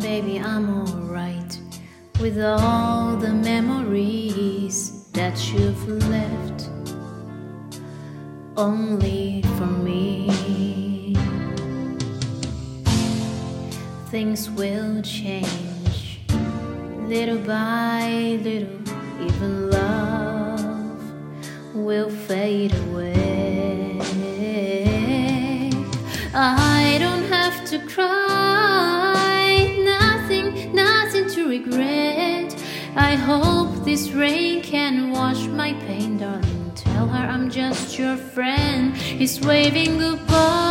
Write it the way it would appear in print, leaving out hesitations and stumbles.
baby, I'm alright with all the memories that you've left only for me. Things will change little by little, even love will fade away. I don't have to cry, nothing to regret. I hope this rain can wash my pain, darling. Tell her I'm just your friend. He's waving goodbye.